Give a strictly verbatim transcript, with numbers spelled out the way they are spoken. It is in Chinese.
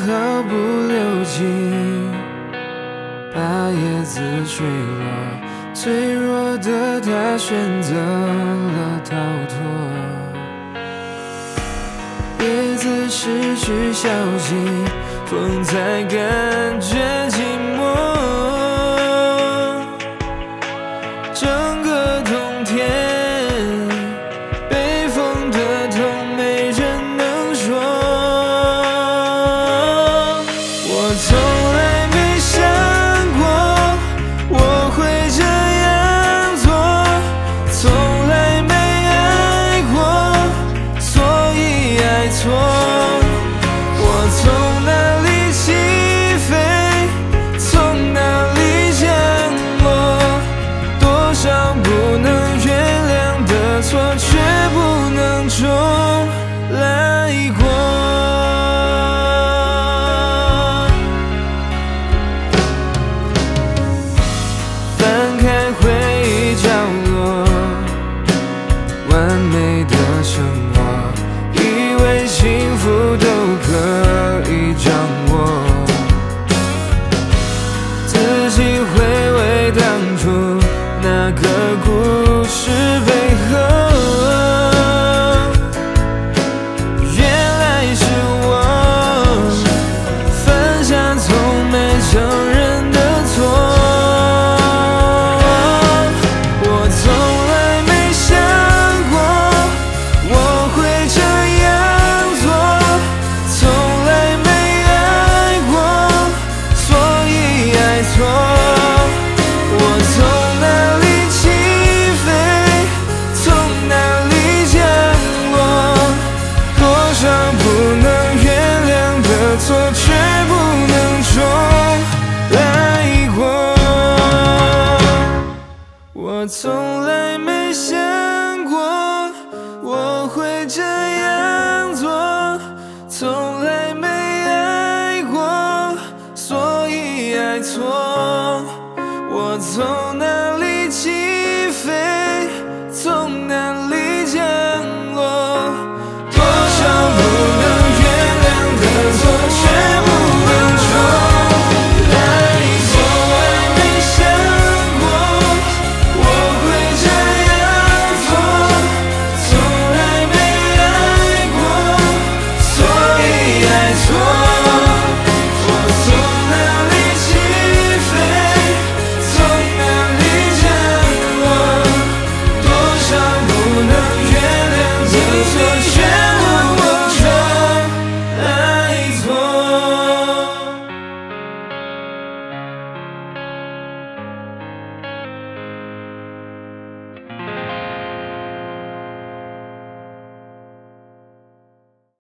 毫不留情，把叶子吹落，脆弱的他选择了逃脱。叶子失去消息，风才感觉寂寞。整个冬天，北风的痛没人能说。我从来没想过我会这样做，从来没爱过，所以爱错。我从哪里起飞，从哪里降落，多少不能原谅的错，却不能重来过。翻开回忆角落，完美的生活，以为幸福都可以掌握，仔细回味当初那个故事背后，原来是我犯下从没承认的错。我从来没想过我会这样做，从来没爱过，所以爱错。我从哪里起飞，从哪里降落，多少不能原谅的错，却不能重来过。我从来没